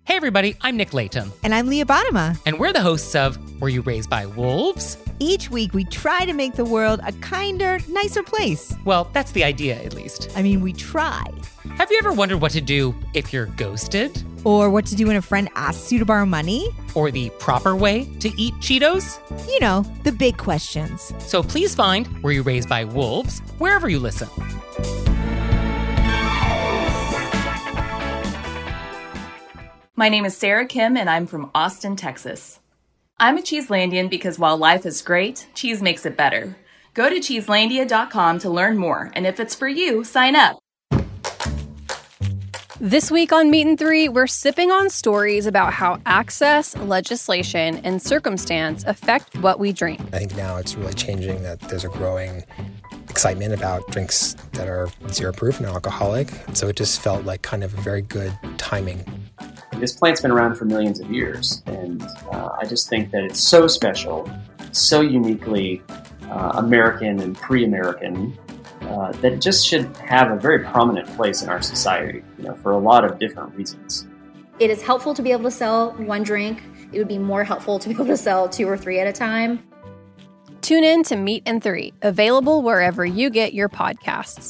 Hey everybody, I'm Nick Layton. And I'm Leah Bottima. And we're the hosts of Were You Raised by Wolves? Each week we try to make the world a kinder, nicer place. Well, that's the idea, at least. I mean, we try. Have you ever wondered what to do if you're ghosted? Or what to do when a friend asks you to borrow money? Or the proper way to eat Cheetos? You know, the big questions. So please find Were You Raised by Wolves wherever you listen. My name is Sarah Kim, and I'm from Austin, Texas. I'm a Cheeselandian because while life is great, cheese makes it better. Go to cheeselandia.com to learn more, and if it's for you, sign up. This week on Meat and Three, we're sipping on stories about how access, legislation, and circumstance affect what we drink. I think now it's really changing that there's a growing excitement about drinks that are zero proof and alcoholic. So it just felt like kind of a very good timing. This plant's been around for millions of years, and I just think that it's so special, so uniquely American and pre-American, that it just should have a very prominent place in our society, for a lot of different reasons. It is helpful to be able to sell one drink. It would be more helpful to be able to sell 2 or 3 at a time. Tune in to Meat and Three, available wherever you get your podcasts.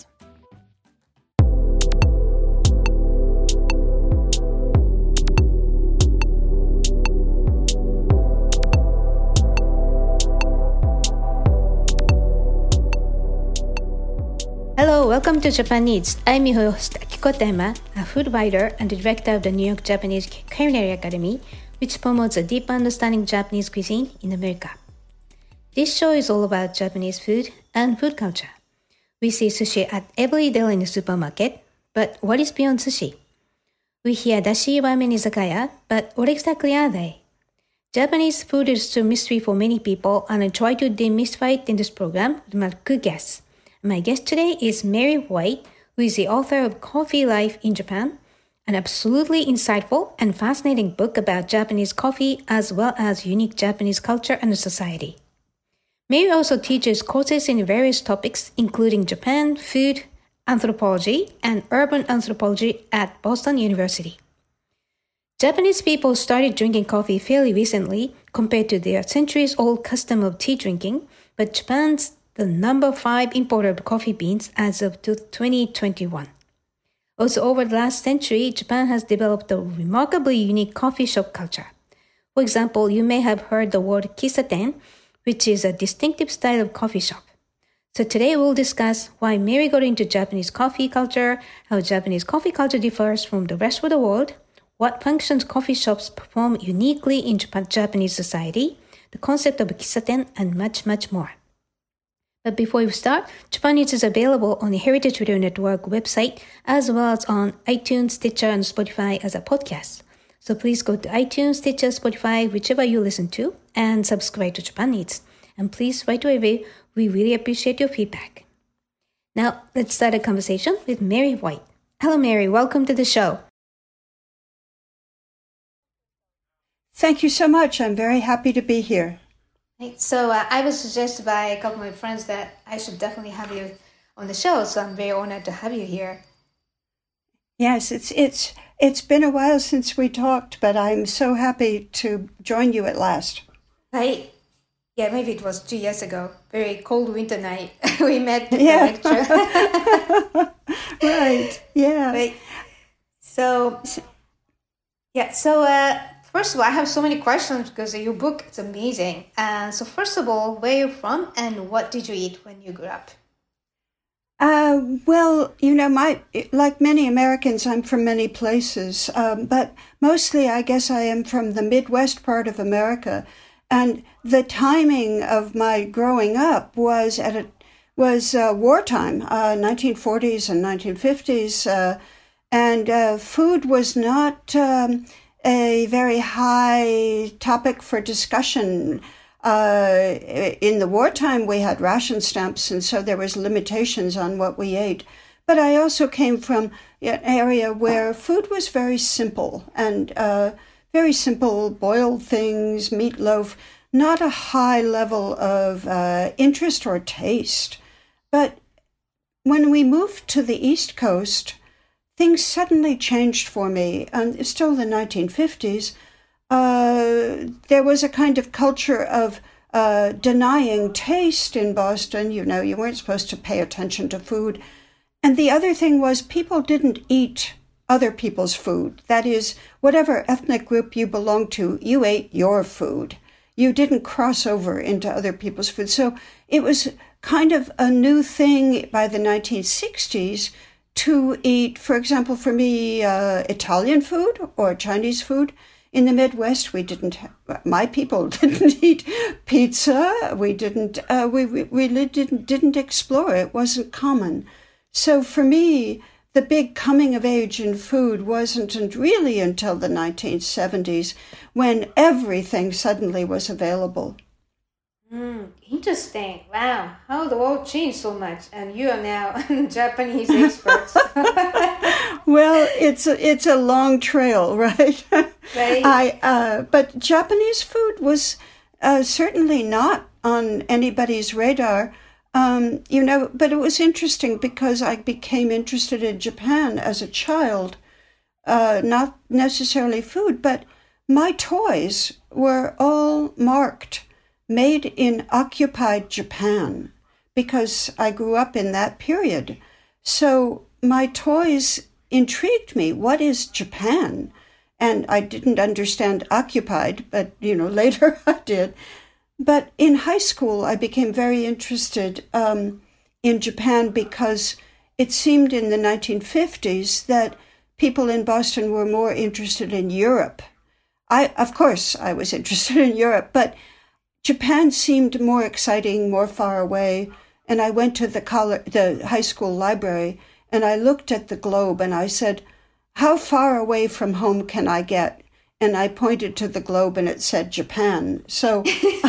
Hello, welcome to Japan Eats. I'm your host, Akiko Tema, a food writer and the director of the New York Japanese Culinary Academy, which promotes a deep understanding of Japanese cuisine in America. This show is all about Japanese food and food culture. We see sushi at every deli in the supermarket, but what is beyond sushi? We hear dashi ramen izakaya, but what exactly are they? Japanese food is still a mystery for many people, and I try to demystify it in this program with my good guests. My guest today is Mary White, who is the author of Coffee Life in Japan, an absolutely insightful and fascinating book about Japanese coffee as well as unique Japanese culture and society. Mary also teaches courses in various topics, including Japan, food, anthropology, and urban anthropology at Boston University. Japanese people started drinking coffee fairly recently compared to their centuries-old custom of tea drinking, but Japan's the number 5 importer of coffee beans as of 2021. Also, over the last century, Japan has developed a remarkably unique coffee shop culture. For example, you may have heard the word kisaten, which is a distinctive style of coffee shop. So today we'll discuss why Mary got into Japanese coffee culture, how Japanese coffee culture differs from the rest of the world, what functions coffee shops perform uniquely in Japanese society, the concept of kisaten, and much, much more. But before we start, Japan Eats is available on the Heritage Radio Network website as well as on iTunes, Stitcher, and Spotify as a podcast. So please go to iTunes, Stitcher, Spotify, whichever you listen to, and subscribe to Japan Eats. And please write a review. We really appreciate your feedback. Now, let's start a conversation with Mary White. Hello, Mary. Welcome to the show. Thank you so much. I'm very happy to be here. So I was suggested by a couple of my friends that I should definitely have you on the show. So I'm very honored to have you here. Yes, it's been a while since we talked, but I'm so happy to join you at last. Right? Yeah, maybe it was 2 years ago. Very cold winter night. We met at the lecture. Right. Yeah. Right. So first of all, I have so many questions because your book is amazing. So first of all, where are you from and what did you eat when you grew up? Well, like many Americans, I'm from many places, but mostly I guess I am from the Midwest part of America. And the timing of my growing up was wartime, 1940s and 1950s, and food was not a very high topic for discussion. In the wartime, we had ration stamps, and so there was limitations on what we ate. But I also came from an area where food was very simple, and very simple boiled things, meatloaf, not a high level of interest or taste. But when we moved to the East Coast, things suddenly changed for me. And still the 1950s, there was a kind of culture of denying taste in Boston. You know, you weren't supposed to pay attention to food. And the other thing was people didn't eat other people's food. That is, whatever ethnic group you belonged to, you ate your food. You didn't cross over into other people's food. So it was kind of a new thing by the 1960s to eat, for example, for me, Italian food or Chinese food. In the Midwest, my people didn't eat pizza. We didn't explore. It wasn't common. So for me, the big coming of age in food wasn't really until the 1970s when everything suddenly was available. Interesting. Wow. How the world changed so much. And you are now Japanese experts. Well, it's a long trail, right? Right. But Japanese food was certainly not on anybody's radar. But it was interesting because I became interested in Japan as a child, not necessarily food, but my toys were all marked, made in occupied Japan, because I grew up in that period. So my toys intrigued me. What is Japan? And I didn't understand occupied, but, later I did. But in high school, I became very interested in Japan because it seemed in the 1950s that people in Boston were more interested in Europe. Of course, I was interested in Europe, but Japan seemed more exciting, more far away. And I went to the high school library and I looked at the globe and I said, how far away from home can I get? And I pointed to the globe and it said Japan. So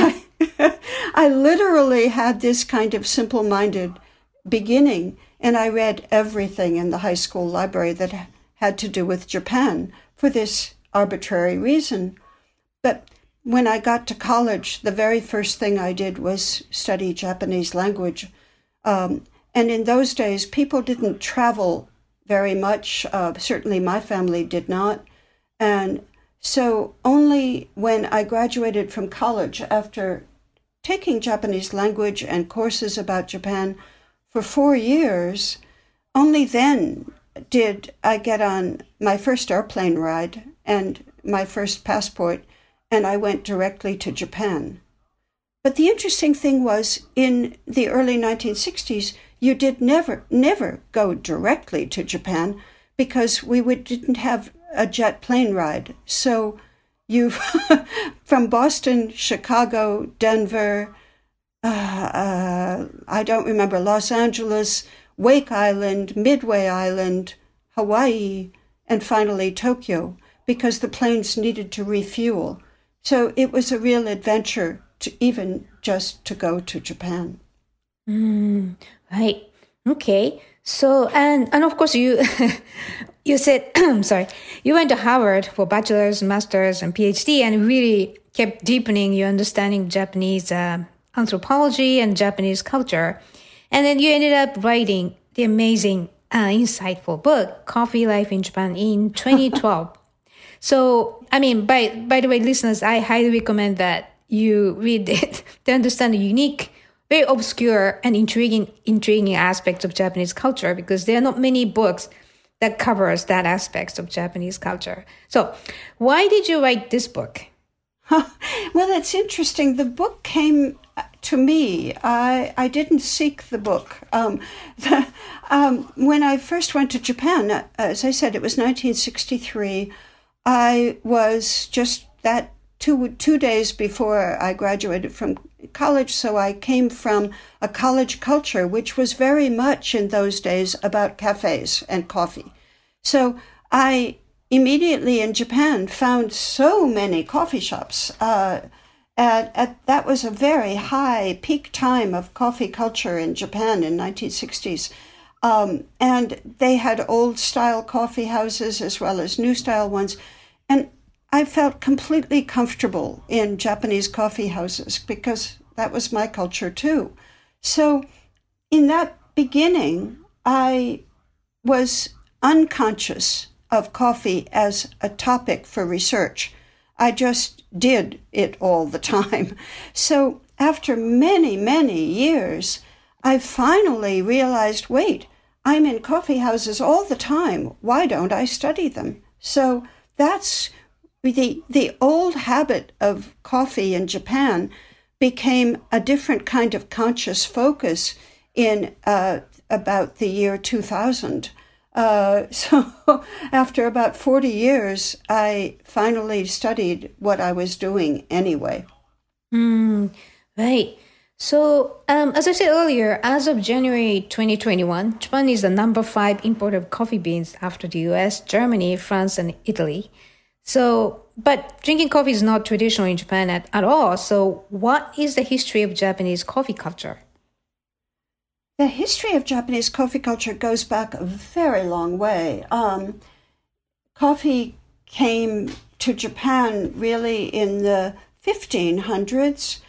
I literally had this kind of simple-minded beginning, and I read everything in the high school library that had to do with Japan for this arbitrary reason. But when I got to college, the very first thing I did was study Japanese language. And in those days, people didn't travel very much. Certainly my family did not. And so only when I graduated from college, after taking Japanese language and courses about Japan for 4 years, only then did I get on my first airplane ride and my first passport, and I went directly to Japan. But the interesting thing was, in the early 1960s, you did never go directly to Japan because we didn't have a jet plane ride. So you, from Boston, Chicago, Denver, I don't remember, Los Angeles, Wake Island, Midway Island, Hawaii, and finally Tokyo, because the planes needed to refuel. So it was a real adventure to even just to go to Japan. Right. Okay. So, and of course you, you said, sorry, you went to Harvard for bachelor's, master's, and PhD, and really kept deepening your understanding of Japanese anthropology and Japanese culture. And then you ended up writing the amazing, insightful book, Coffee Life in Japan, in 2012. So, I mean, by the way, listeners, I highly recommend that you read it to understand the unique, very obscure and intriguing aspects of Japanese culture, because there are not many books that covers that aspect of Japanese culture. So why did you write this book? Well, it's interesting. The book came to me. I didn't seek the book. When I first went to Japan, as I said, it was 1963. I was just that two days before I graduated from college, so I came from a college culture which was very much in those days about cafes and coffee. So I immediately in Japan found so many coffee shops. That was a very high peak time of coffee culture in Japan in 1960s. And they had old style coffee houses as well as new style ones. And I felt completely comfortable in Japanese coffee houses because that was my culture too. So in that beginning, I was unconscious of coffee as a topic for research. I just did it all the time. So after many, many years, I finally realized, wait, I'm in coffee houses all the time. Why don't I study them? So that's the old habit of coffee in Japan became a different kind of conscious focus in about the year 2000. So after about 40 years, I finally studied what I was doing anyway. Right. So, as I said earlier, as of January 2021, Japan is the number 5 importer of coffee beans after the US, Germany, France, and Italy. So, but drinking coffee is not traditional in Japan at all. So, what is the history of Japanese coffee culture? The history of Japanese coffee culture goes back a very long way. Coffee came to Japan really in the 1500s.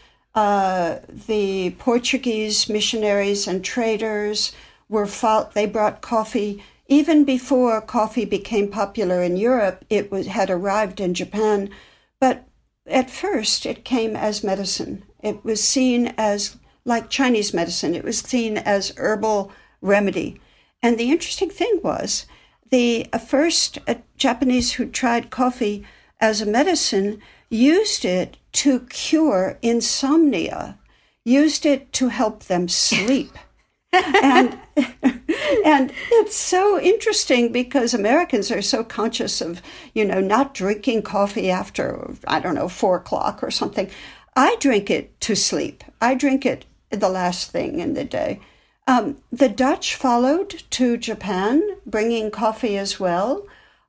The Portuguese missionaries and traders they brought coffee. Even before coffee became popular in Europe, had arrived in Japan. But at first, it came as medicine. It was seen as, like Chinese medicine, it was seen as herbal remedy. And the interesting thing was, the first Japanese who tried coffee as a medicine used it to cure insomnia, used it to help them sleep. and it's so interesting because Americans are so conscious of, not drinking coffee after, 4 o'clock or something. I drink it to sleep. I drink it the last thing in the day. The Dutch followed to Japan, bringing coffee as well.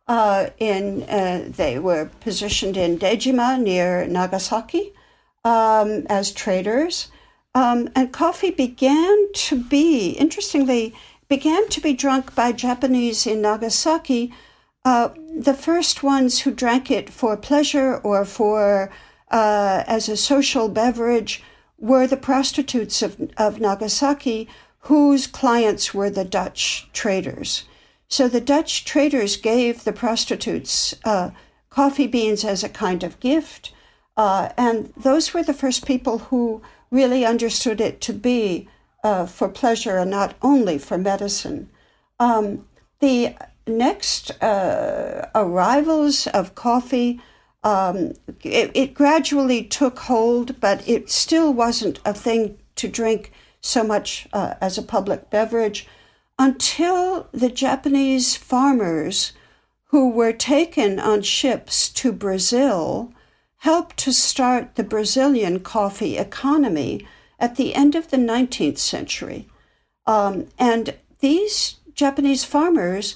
They were positioned in Dejima near Nagasaki as traders. And coffee began to be drunk by Japanese in Nagasaki. The first ones who drank it for pleasure or for as a social beverage were the prostitutes of Nagasaki, whose clients were the Dutch traders. So the Dutch traders gave the prostitutes coffee beans as a kind of gift, and those were the first people who really understood it to be for pleasure and not only for medicine. The next arrivals of coffee, it gradually took hold, but it still wasn't a thing to drink so much as a public beverage until the Japanese farmers who were taken on ships to Brazil helped to start the Brazilian coffee economy at the end of the 19th century. And these Japanese farmers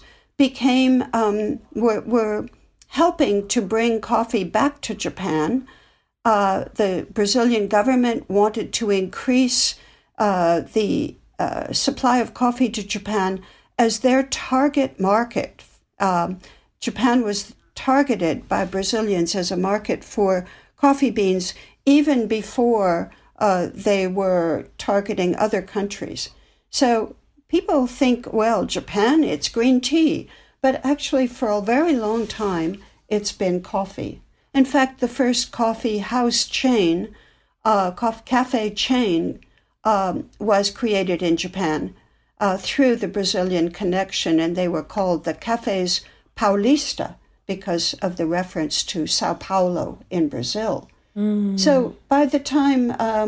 were helping to bring coffee back to Japan. The Brazilian government wanted to increase the supply of coffee to Japan as their target market. Japan was targeted by Brazilians as a market for coffee beans even before they were targeting other countries. So people think, well, Japan, it's green tea. But actually, for a very long time, it's been coffee. In fact, the first coffee house chain, cafe chain, was created in Japan through the Brazilian connection, and they were called the Cafés Paulista because of the reference to Sao Paulo in Brazil. So by the time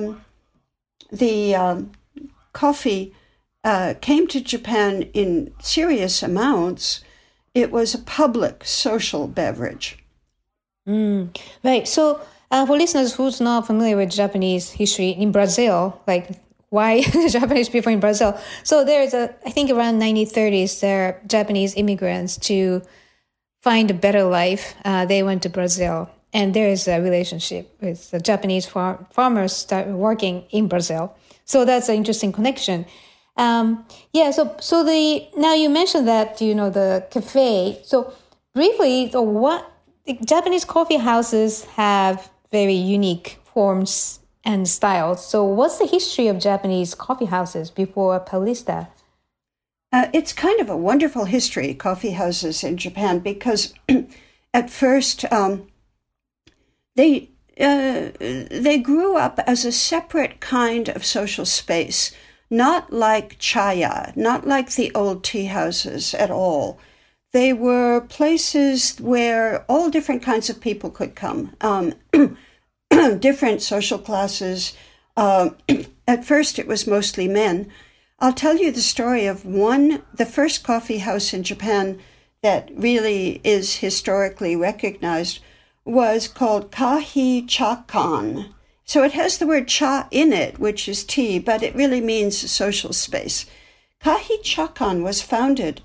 the coffee came to Japan in serious amounts, it was a public social beverage. Right. So for listeners who's not familiar with Japanese history in Brazil, like why Japanese people in Brazil? So there's I think around 1930s, there are Japanese immigrants to find a better life. They went to Brazil, and there is a relationship with the Japanese farmers start working in Brazil. So that's an interesting connection. Now you mentioned that, the cafe. So briefly, Japanese coffee houses have very unique forms and styles. So what's the history of Japanese coffee houses before Paulista? it's kind of a wonderful history, coffee houses in Japan, because at first they grew up as a separate kind of social space, not like chaya, not like the old tea houses at all. They were places where all different kinds of people could come, different social classes. At first, it was mostly men. I'll tell you the story of the first coffee house in Japan that really is historically recognized was called Kahi-chakan. So it has the word cha in it, which is tea, but it really means social space. Kahi-chakan was founded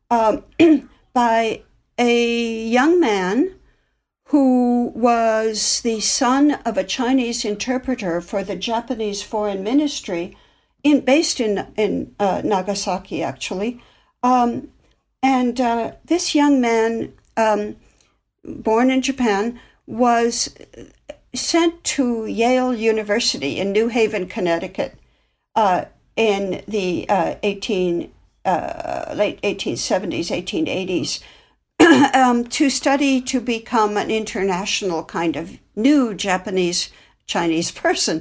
by a young man who was the son of a Chinese interpreter for the Japanese Foreign Ministry, based in Nagasaki, actually. And this young man, born in Japan, was sent to Yale University in New Haven, Connecticut, in the late 1870s, 1880s, to study to become an international kind of new Chinese person.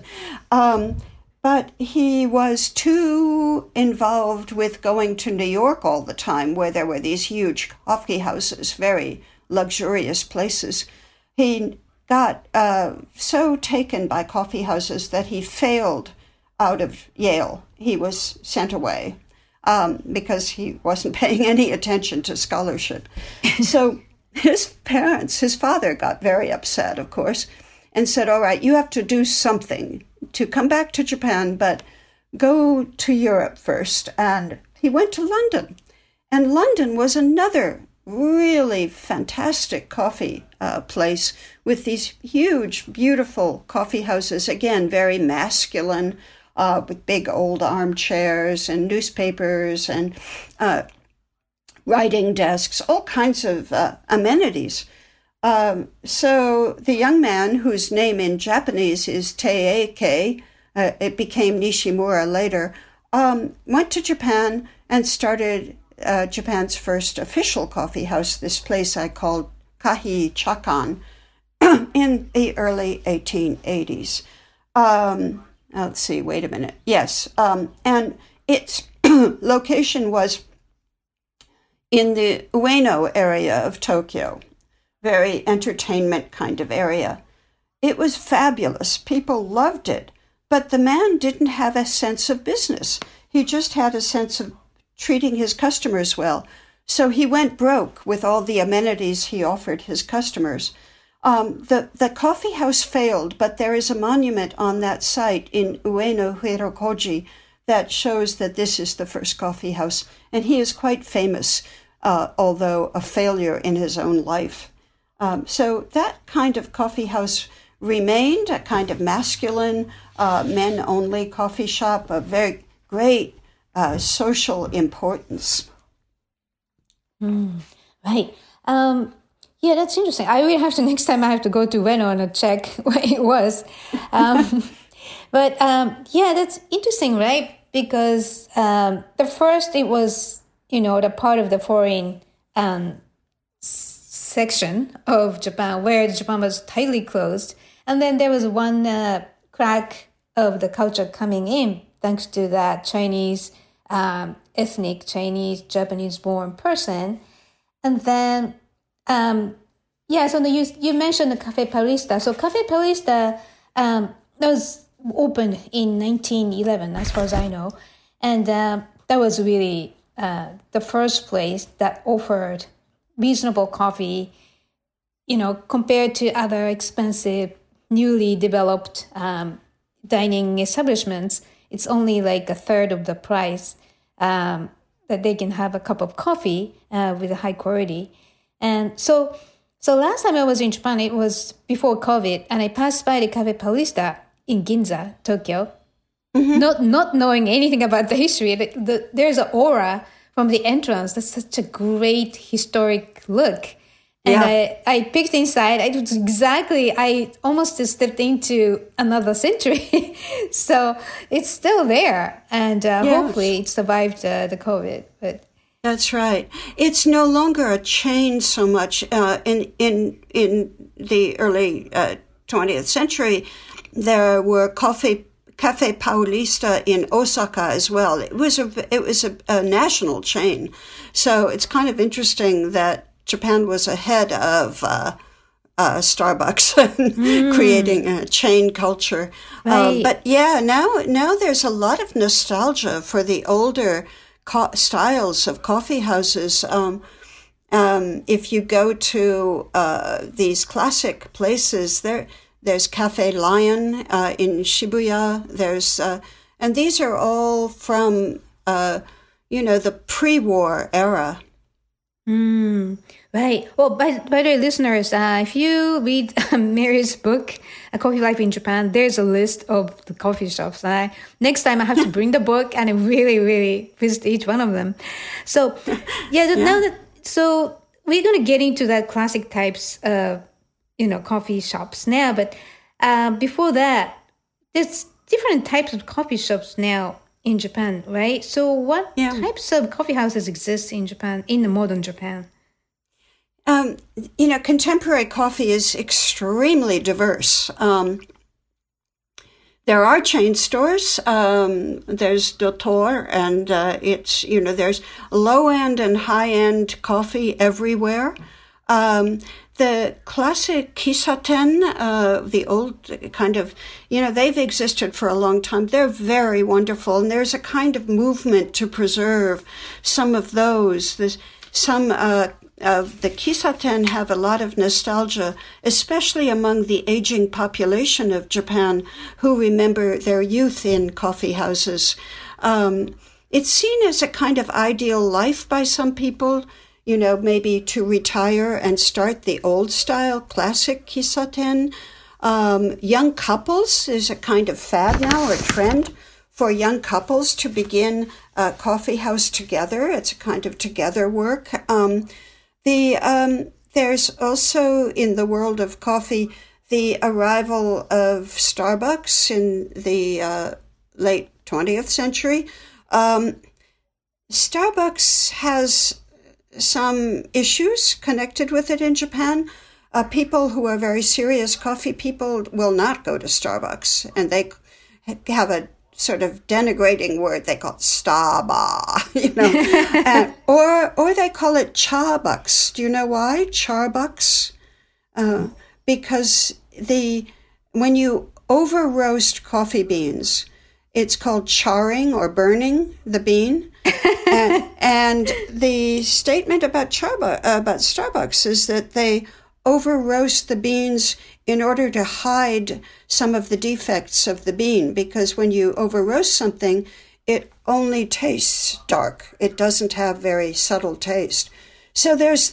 But he was too involved with going to New York all the time, where there were these huge coffee houses, very luxurious places. He got so taken by coffee houses that he failed out of Yale. He was sent away because he wasn't paying any attention to scholarship. So his father got very upset, of course, and said, all right, you have to do something to come back to Japan, but go to Europe first. And he went to London. And London was another really fantastic coffee place with these huge, beautiful coffee houses, again, very masculine, with big old armchairs and newspapers and writing desks, all kinds of amenities. So the young man, whose name in Japanese is Teike, it became Nishimura later, went to Japan and started Japan's first official coffee house, this place I called Kahi-chakan, in the early 1880s. Let's see, wait a minute. Yes, and its location was in the Ueno area of Tokyo, very entertainment kind of area. It was fabulous. People loved it. But the man didn't have a sense of business. He just had a sense of treating his customers well. So he went broke with all the amenities he offered his customers. The coffee house failed, but there is a monument on that site in Ueno Hirokoji that shows that this is the first coffee house. And he is quite famous, although a failure in his own life. So that kind of coffee house remained, a kind of masculine, men-only coffee shop, of very great social importance. Right. Yeah, that's interesting. I will have to, next time I have to go to Ueno and check where it was. But yeah, that's interesting, right? Because the first, it was, the part of the foreign section of Japan where Japan was tightly closed. And then there was one crack of the culture coming in thanks to that Chinese, ethnic Chinese, Japanese-born person. And then, so you mentioned the Cafe Paulista. So Cafe Paulista was opened in 1911, as far as I know. And that was really the first place that offered reasonable coffee, compared to other expensive, newly developed dining establishments. It's only like a third of the price that they can have a cup of coffee with a high quality. And so last time I was in Japan, it was before COVID, and I passed by the Cafe Paulista in Ginza, Tokyo, not knowing anything about the history. There's an aura from the entrance. That's such a great historic look. And I peeked inside. I almost stepped into another century. So it's still there. And hopefully it survived the COVID. But that's right. It's no longer a chain so much. In the early 20th century, there were Cafe Paulista in Osaka as well. It was a national chain. So it's kind of interesting that Japan was ahead of Starbucks creating a chain culture. Right. But yeah, now there's a lot of nostalgia for the older styles of coffee houses. If you go to these classic places, there's Cafe Lion in Shibuya. There's and these are all from the pre-war era. Right. Well, by the way, listeners, if you read Mary's book, A Coffee Life in Japan, there's a list of the coffee shops. Next time I have to bring the book and really, really visit each one of them. So, so we're going to get into that classic types of, coffee shops now. But before that, there's different types of coffee shops now in Japan, right? So what types of coffee houses exist in Japan, in the modern Japan? Contemporary coffee is extremely diverse. There are chain stores. There's Dotor, and there's low-end and high-end coffee everywhere. The classic kisaten, the old kind of, they've existed for a long time. They're very wonderful, and there's a kind of movement to preserve some of those. Some of the kisaten have a lot of nostalgia, especially among the aging population of Japan who remember their youth in coffee houses. It's seen as a kind of ideal life by some people, maybe to retire and start the old style classic kisaten. Young couples is a kind of fad now, or trend for young couples to begin a coffee house together. It's a kind of together work. There's also in the world of coffee the arrival of Starbucks in the late 20th century. Starbucks has some issues connected with it in Japan. People who are very serious coffee people will not go to Starbucks, and they have a sort of denigrating word. They call it Starba, or they call it Charbucks. Do you know why? Charbucks? Because when you over roast coffee beans, it's called charring or burning the bean. and the statement about Starbucks is that they over roast the beans in order to hide some of the defects of the bean, because when you over roast something, it only tastes dark. It doesn't have very subtle taste. So there's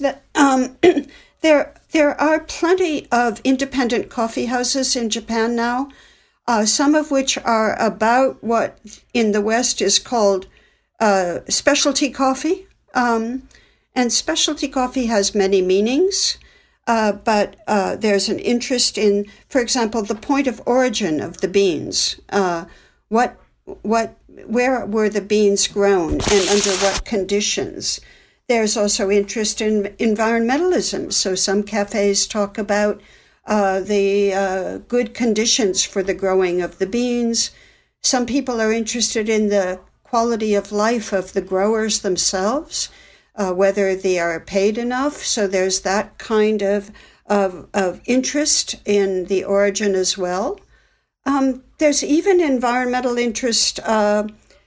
there are plenty of independent coffee houses in Japan now, some of which are about what in the West is called specialty coffee. And specialty coffee has many meanings. But there's an interest in, for example, the point of origin of the beans. Where were the beans grown and under what conditions? There's also interest in environmentalism. So some cafes talk about the good conditions for the growing of the beans. Some people are interested in the quality of life of the growers themselves. Whether they are paid enough. So there's that kind of interest in the origin as well. There's even environmental interest. Our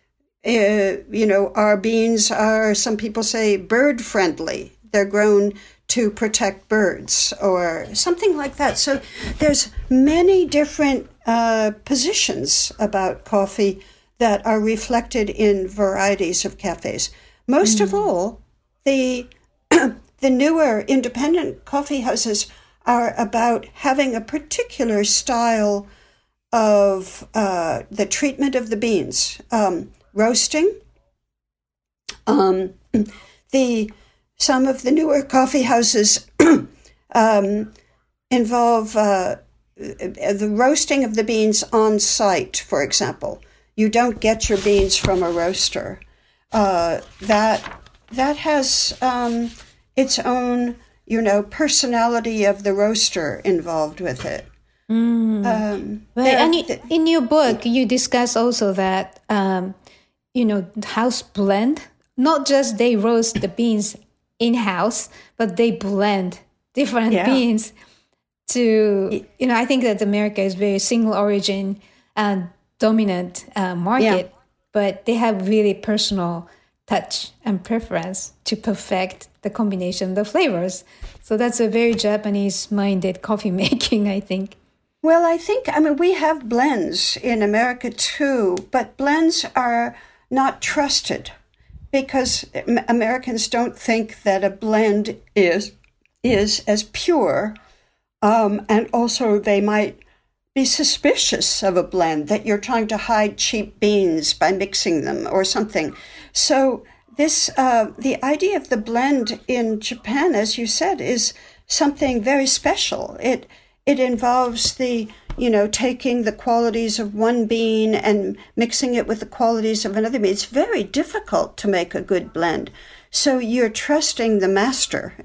beans are, some people say, bird friendly. They're grown to protect birds or something like that. So there's many different positions about coffee that are reflected in varieties of cafes. Most of all, the newer independent coffee houses are about having a particular style of the treatment of the beans, roasting. Some of the newer coffee houses involve the roasting of the beans on site, for example. You don't get your beans from a roaster. That has its own, personality of the roaster involved with it. Right. And in your book, you discuss also that, house blend, not just they roast the beans in-house, but they blend different beans to, I think that America is very single origin and dominant market, but they have really personal touch and preference to perfect the combination of the flavors. So that's a very Japanese-minded coffee making, I think. Well, we have blends in America too, but blends are not trusted because Americans don't think that a blend is as pure, and also they might be suspicious of a blend, that you're trying to hide cheap beans by mixing them or something. So this, the idea of the blend in Japan, as you said, is something very special. It involves the, taking the qualities of one bean and mixing it with the qualities of another bean. It's very difficult to make a good blend. So you're trusting the master,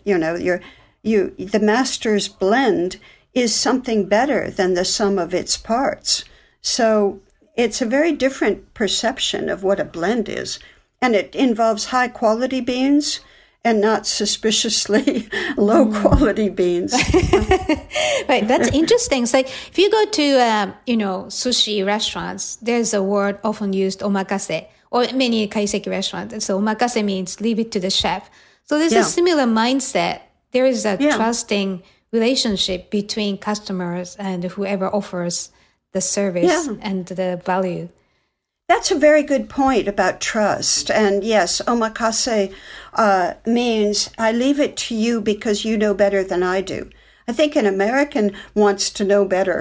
the master's blend is something better than the sum of its parts. So it's a very different perception of what a blend is. And it involves high quality beans and not suspiciously low quality beans. Right, that's interesting. It's like if you go to, sushi restaurants, there's a word often used, omakase, or many kaiseki restaurants. So omakase means leave it to the chef. So there's a similar mindset. There is a trusting relationship between customers and whoever offers the service and the value. That's a very good point about trust. And yes, omakase means I leave it to you because you know better than I do. I think an American wants to know better.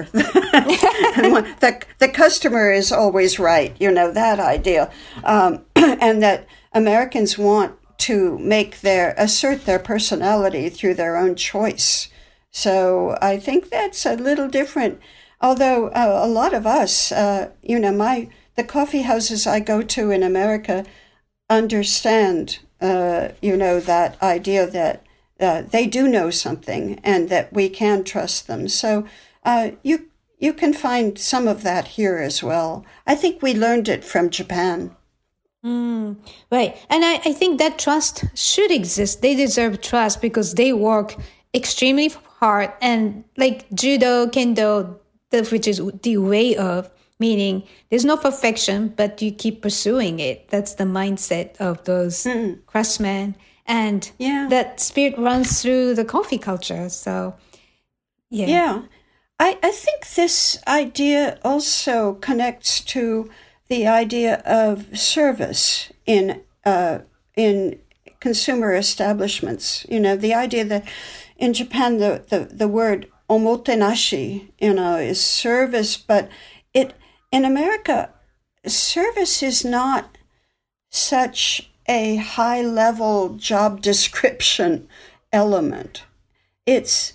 The customer is always right, that idea. And that Americans want to assert their personality through their own choice. So I think that's a little different. Although a lot of us, the coffee houses I go to in America understand, that idea that they do know something and that we can trust them. So you can find some of that here as well. I think we learned it from Japan. Right. And I think that trust should exist. They deserve trust because they work extremely hard. And like judo, kendo, which is the way of, meaning there's no perfection, but you keep pursuing it. That's the mindset of those craftsmen. And that spirit runs through the coffee culture. So, Yeah. I think this idea also connects to the idea of service in consumer establishments. The idea that in Japan, the word omotenashi, is service, but in America, service is not such a high-level job description element. It's,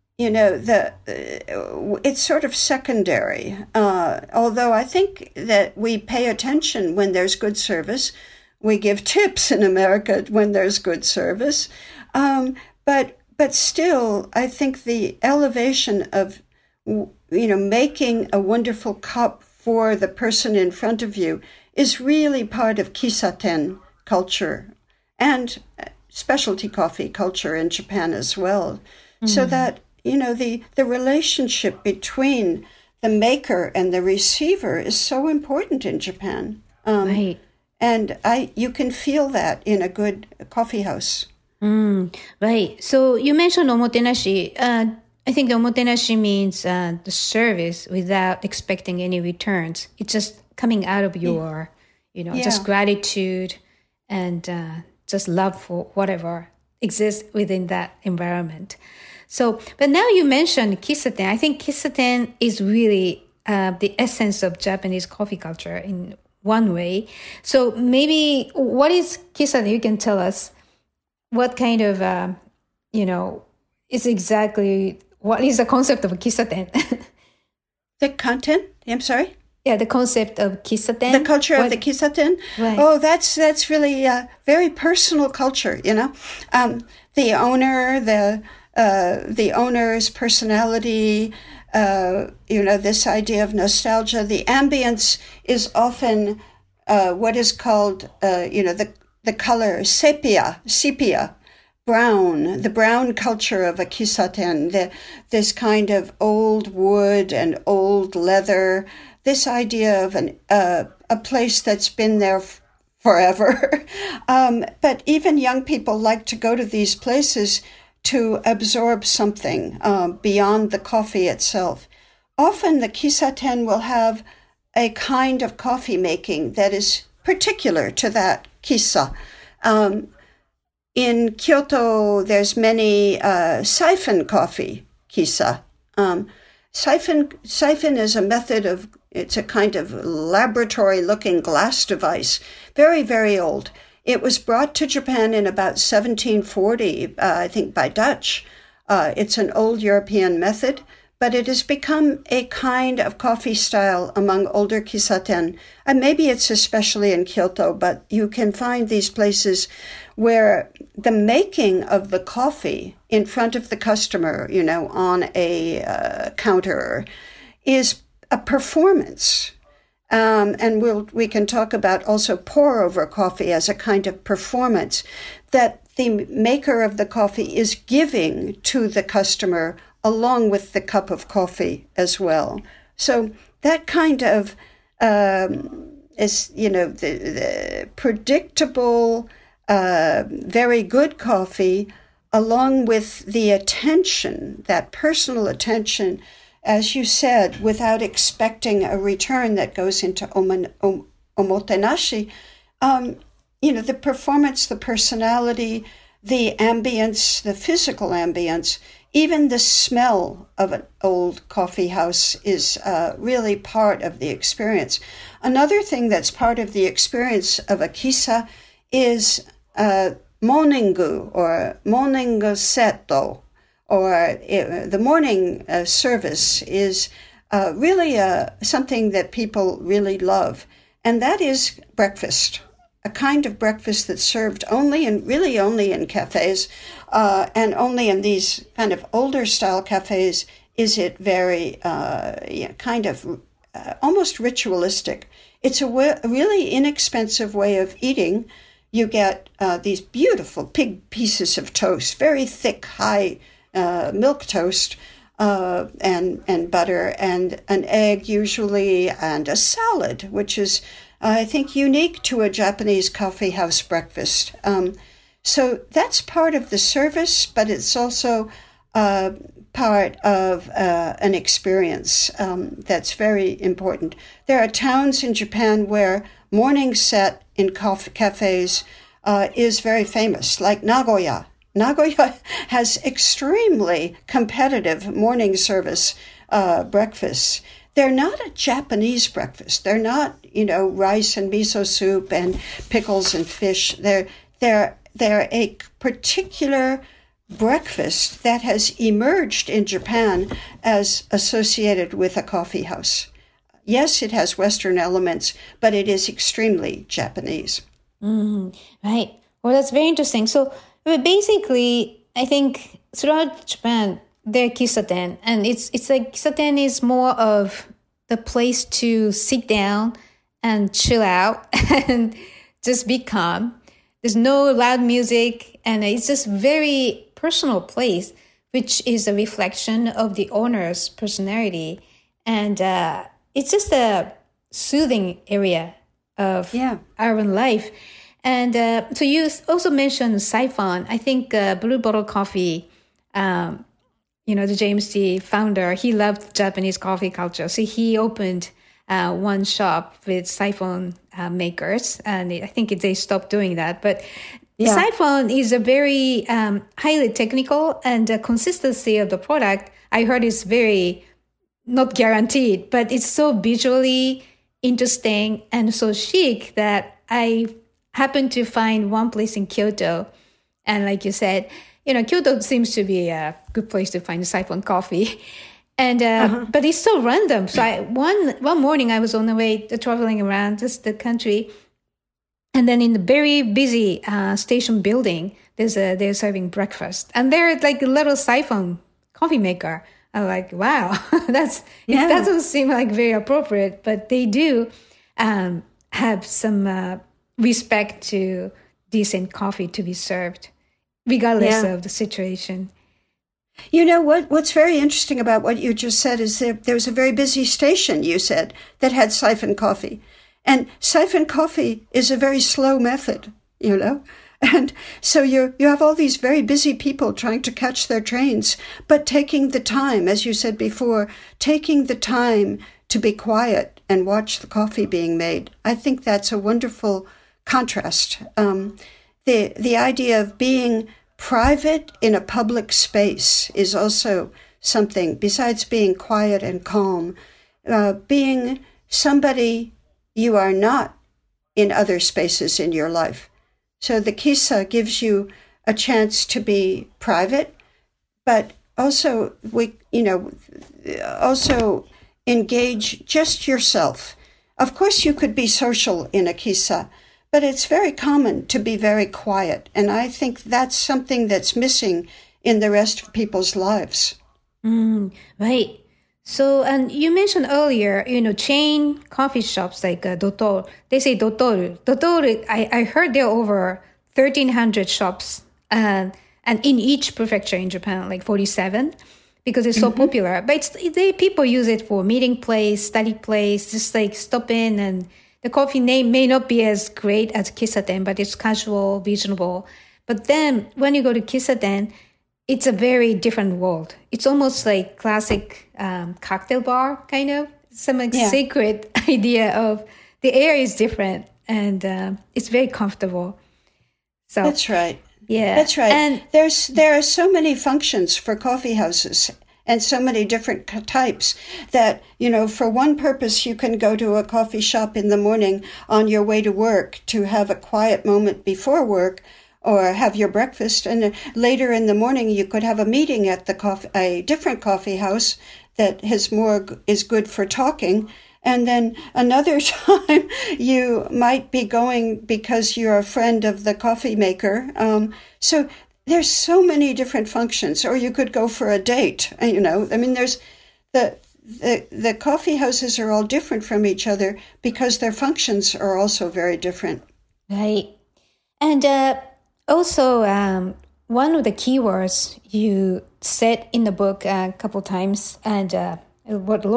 it's sort of secondary. Although I think that we pay attention when there's good service. We give tips in America when there's good service. But still, I think the elevation of, making a wonderful cup for the person in front of you is really part of kisaten culture and specialty coffee culture in Japan as well. So that, the relationship between the maker and the receiver is so important in Japan. Right. And you can feel that in a good coffee house. Right. So you mentioned omotenashi. I think the omotenashi means the service without expecting any returns. It's just coming out of your, just gratitude and just love for whatever exists within that environment. So, but now you mentioned kisaten. I think kisaten is really the essence of Japanese coffee culture in one way. So maybe what is kisaten? You can tell us what kind of, is exactly what is the concept of kisaten? The content? I'm sorry? Yeah, the concept of kisaten. The culture of the kisaten? Right. Oh, that's really very personal culture, you know. The owner's personality, this idea of nostalgia. The ambience is often what is called, the color sepia, brown, the brown culture of a kisaten, this kind of old wood and old leather, this idea of a place that's been there forever. But even young people like to go to these places to absorb something beyond the coffee itself. Often the kisaten will have a kind of coffee making that is particular to that kisa. In Kyoto, there's many siphon coffee kisa. Siphon is a method of, it's a kind of laboratory-looking glass device, very, very old. It was brought to Japan in about 1740, I think, by Dutch. It's an old European method, but it has become a kind of coffee style among older kisaten. And maybe it's especially in Kyoto, but you can find these places where the making of the coffee in front of the customer, on a counter, is a performance. And we can talk about also pour-over coffee as a kind of performance that the maker of the coffee is giving to the customer along with the cup of coffee as well. So that kind of is, the predictable, very good coffee, along with the attention, that personal attention, as you said, without expecting a return that goes into omotenashi. The performance, the personality, the ambience, the physical ambience, even the smell of an old coffee house is really part of the experience. Another thing that's part of the experience of a kisa is moningu or moningu seto, or the morning service is really something that people really love. And that is breakfast, a kind of breakfast that's served only in cafes, and only in these kind of older style cafes is it very kind of almost ritualistic. It's a really inexpensive way of eating. You get these beautiful big pieces of toast, very thick, high milk toast, and butter, and an egg usually, and a salad, which is, I think, unique to a Japanese coffee house breakfast. So that's part of the service, but it's also part of an experience that's very important. There are towns in Japan where morning set in cafes is very famous, like Nagoya. Nagoya has extremely competitive morning service breakfasts. They're not a Japanese breakfast. They're not, rice and miso soup and pickles and fish. They're a particular breakfast that has emerged in Japan as associated with a coffee house. Yes, it has Western elements, but it is extremely Japanese. Right. Well, that's very interesting. So basically, I think throughout Japan, there are kisaten, and it's like kisaten is more of the place to sit down and chill out and just be calm. There's no loud music, and it's just very personal place, which is a reflection of the owner's personality. And it's just a soothing area of urban life. And so you also mentioned siphon. I think Blue Bottle Coffee, the James T. founder, he loved Japanese coffee culture. So he opened one shop with siphon makers, and I think they stopped doing that. But siphon is a very highly technical, and the consistency of the product, I heard, is very not guaranteed, but it's so visually interesting and so chic that I happened to find one place in Kyoto. And like you said, Kyoto seems to be a good place to find siphon coffee. And but it's so random. So one morning I was on the way traveling around just the country, and then in the very busy station building, they're serving breakfast, and they're like a little siphon coffee maker. I'm like, wow, it doesn't seem like very appropriate, but they do have some respect to decent coffee to be served, regardless of the situation. What's very interesting about what you just said is there was a very busy station, you said, that had siphon coffee. And siphon coffee is a very slow method, And so you have all these very busy people trying to catch their trains, but taking the time, as you said before, taking the time to be quiet and watch the coffee being made. I think that's a wonderful contrast. The idea of being private in a public space is also something, besides being quiet and calm, being somebody you are not in other spaces in your life. So the kissa gives you a chance to be private, but also also engage just yourself. Of course, you could be social in a kissa, but it's very common to be very quiet. And I think that's something that's missing in the rest of people's lives. Right. So, and you mentioned earlier, chain coffee shops like Dotoru. They say Dotoru. Dotoru, I heard there are over 1,300 shops, and in each prefecture in Japan, like 47, because it's so popular. But people use it for meeting place, study place, just like stop in, and the coffee name may not be as great as Kissaten, but it's casual, reasonable. But then when you go to Kissaten, it's a very different world. It's almost like classic cocktail bar, kind of. Some sacred idea of the air is different, and it's very comfortable. So that's right. Yeah, that's right. And there are so many functions for coffee houses, and so many different types that, for one purpose, you can go to a coffee shop in the morning on your way to work to have a quiet moment before work or have your breakfast. And later in the morning, you could have a meeting at a different coffee house that is good for talking. And then another time you might be going because you're a friend of the coffee maker. So there's so many different functions, or you could go for a date, there's the coffee houses are all different from each other because their functions are also very different. Right. And also, one of the keywords you said in the book a couple times, and wrote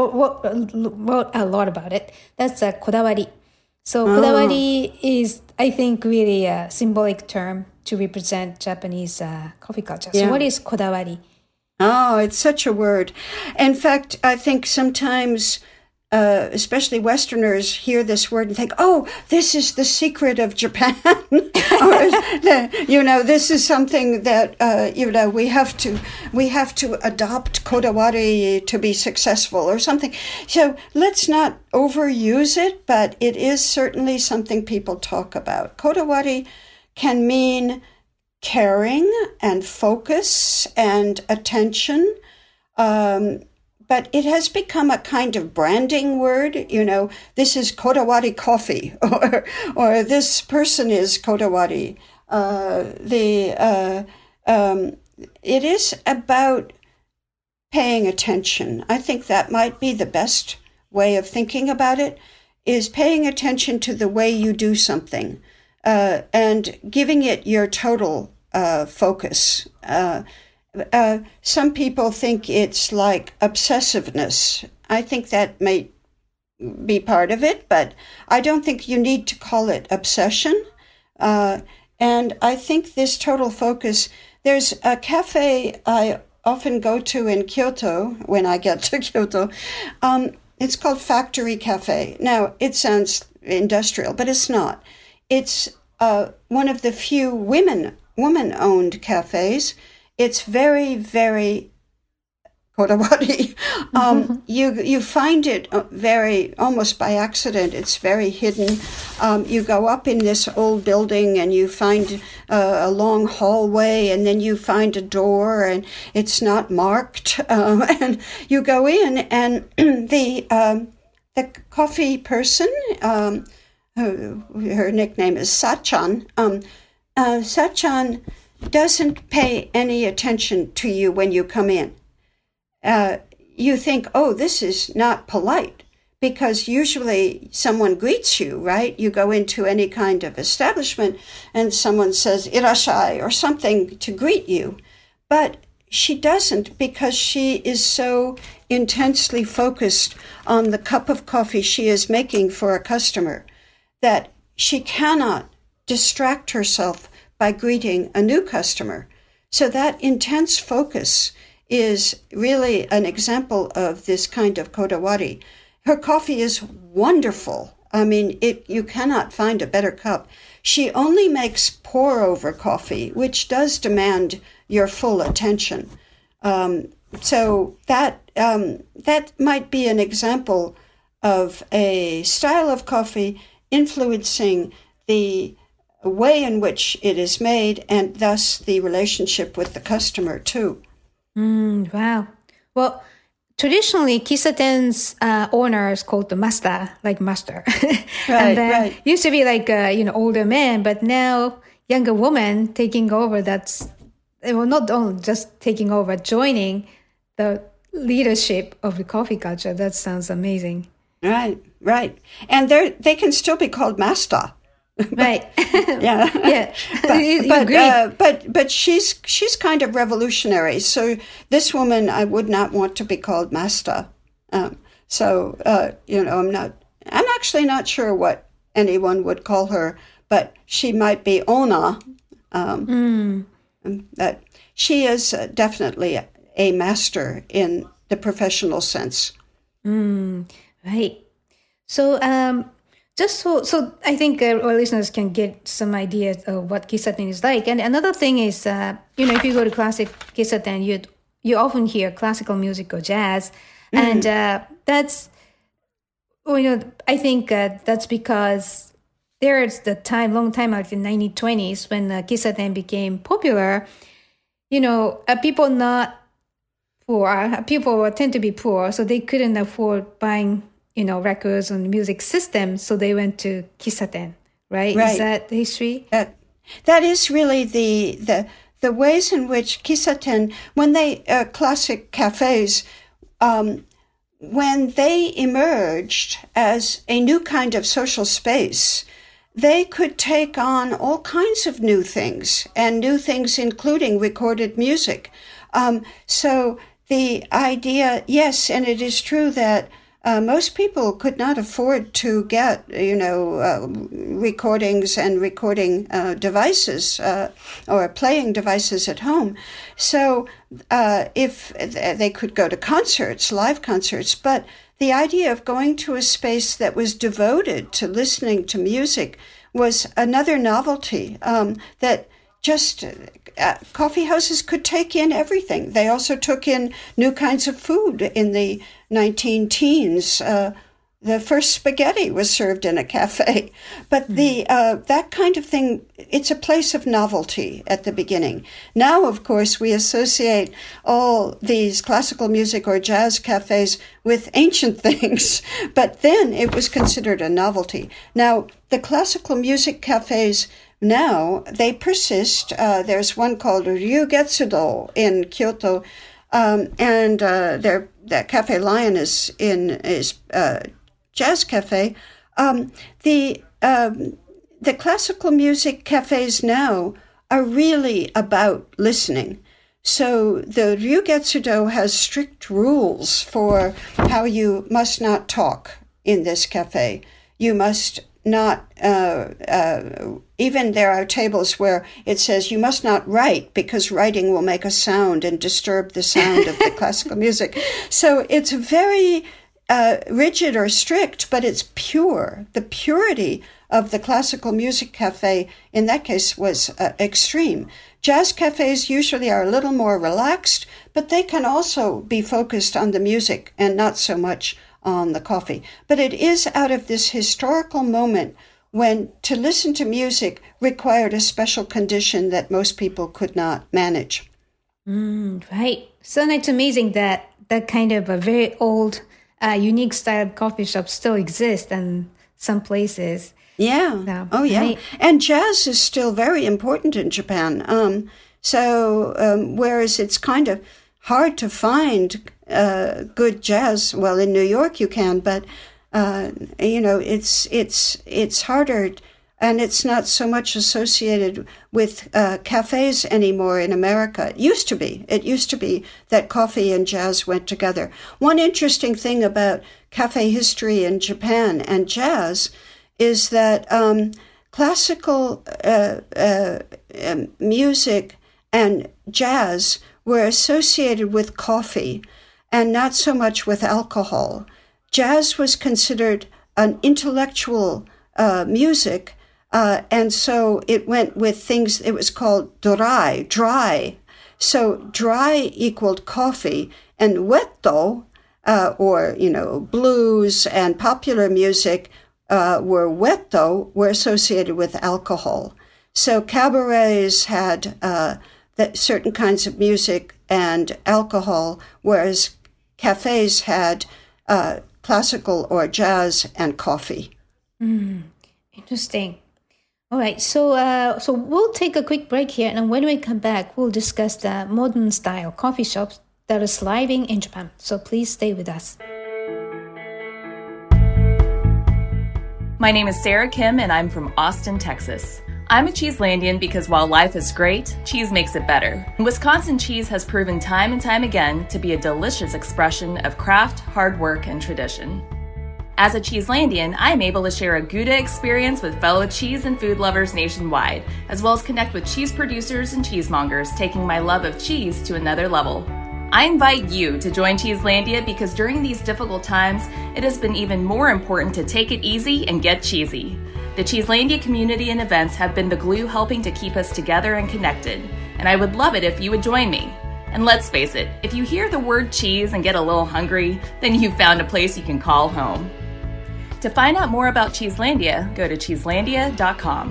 a lot about it, that's kodawari. So kodawari is, I think, really a symbolic term to represent Japanese coffee culture. So what is kodawari? Oh, it's such a word. In fact, I think sometimes, especially Westerners, hear this word and think, oh, this is the secret of Japan. This is something that, we have to adopt kodawari to be successful or something. So let's not overuse it, but it is certainly something people talk about. Kodawari can mean caring and focus and attention, but it has become a kind of branding word. This is kodawari coffee, or this person is kodawari. It is about paying attention. I think that might be the best way of thinking about it, is paying attention to the way you do something. And giving it your total focus. Some people think it's like obsessiveness. I think that may be part of it, but I don't think you need to call it obsession. And I think this total focus, there's a cafe I often go to in Kyoto when I get to Kyoto. It's called Factory Cafe. Now, it sounds industrial, but it's not. It's one of the few woman-owned cafes. It's very, very kodawari. You find it almost by accident. It's very hidden. You go up in this old building and you find a long hallway, and then you find a door and it's not marked. And you go in, and the coffee person, her nickname is Sachan. Sachan doesn't pay any attention to you when you come in. You think, oh, this is not polite, because usually someone greets you, right? You go into any kind of establishment and someone says irashai or something to greet you. But she doesn't, because she is so intensely focused on the cup of coffee she is making for a customer that she cannot distract herself by greeting a new customer. So that intense focus is really an example of this kind of kodawari. Her coffee is wonderful. I mean, you cannot find a better cup. She only makes pour-over coffee, which does demand your full attention. So that might be an example of a style of coffee influencing the way in which it is made, and thus the relationship with the customer too. Wow. Well, traditionally, Kisaten's owner is called the master, like master. Right, and used to be like older men, but now younger woman taking over. That's not only just taking over, joining the leadership of the coffee culture. That sounds amazing. Right. And they can still be called master. Right. Yeah. But she's kind of revolutionary. So this woman, I would not want to be called master. I'm actually not sure what anyone would call her, but she might be Ona. That she is definitely a master in the professional sense. Right. So, just so I think our listeners can get some idea of what Kisaten is like. And another thing is, if you go to classic Kisaten, you often hear classical music or jazz. And that's, I think that's because there's the long time out in the 1920s when Kisaten became popular. People not poor, people tend to be poor, so they couldn't afford buying records and music systems, so they went to Kisaten, right? Is that the history? That is really the ways in which Kisaten, when they classic cafes, when they emerged as a new kind of social space, they could take on all kinds of new things, and new things including recorded music. So the idea, yes, and it is true that most people could not afford to get, recordings and recording devices or playing devices at home. So if they could go to concerts, live concerts, but the idea of going to a space that was devoted to listening to music was another novelty that just coffee houses could take in everything. They also took in new kinds of food in the 19-teens. The first spaghetti was served in a cafe. But that kind of thing, it's a place of novelty at the beginning. Now, of course, we associate all these classical music or jazz cafes with ancient things. But then it was considered a novelty. Now, the classical music cafes now, they persist. There's one called Ryugetsudo in Kyoto, and that Cafe Lion is jazz cafe. The classical music cafes now are really about listening. So the Ryugetsudo has strict rules for how you must not talk in this cafe. You must not, even there are tables where it says you must not write because writing will make a sound and disturb the sound of the classical music. So it's very rigid or strict, but it's pure. The purity of the classical music cafe in that case was extreme. Jazz cafes usually are a little more relaxed, but they can also be focused on the music and not so much on the coffee. But it is out of this historical moment when to listen to music required a special condition that most people could not manage. Right. So it's amazing that that kind of a very old, unique style coffee shop still exists in some places. Yeah. So, oh, yeah. right. And jazz is still very important in Japan. Whereas it's kind of hard to find good jazz. Well, in New York you can, but it's harder, and it's not so much associated with cafes anymore in America. It used to be that coffee and jazz went together. One interesting thing about cafe history in Japan and jazz is that classical music and jazz were associated with coffee and not so much with alcohol. Jazz was considered an intellectual music, and so it went with things, it was called dry. So dry equaled coffee, and ueto, blues and popular music were associated with alcohol. So cabarets had certain kinds of music and alcohol, whereas cafes had classical or jazz and coffee. Interesting. All right, so we'll take a quick break here, and when we come back, we'll discuss the modern style coffee shops that are thriving in Japan. So please stay with us. My name is Sarah Kim, and I'm from Austin, Texas. I'm a Cheeselandian because while life is great, cheese makes it better. Wisconsin cheese has proven time and time again to be a delicious expression of craft, hard work, and tradition. As a Cheeselandian, I am able to share a Gouda experience with fellow cheese and food lovers nationwide, as well as connect with cheese producers and cheesemongers, taking my love of cheese to another level. I invite you to join Cheeselandia because during these difficult times, it has been even more important to take it easy and get cheesy. The Cheeselandia community and events have been the glue helping to keep us together and connected, and I would love it if you would join me. And let's face it, if you hear the word cheese and get a little hungry, then you've found a place you can call home. To find out more about Cheeselandia, go to cheeselandia.com.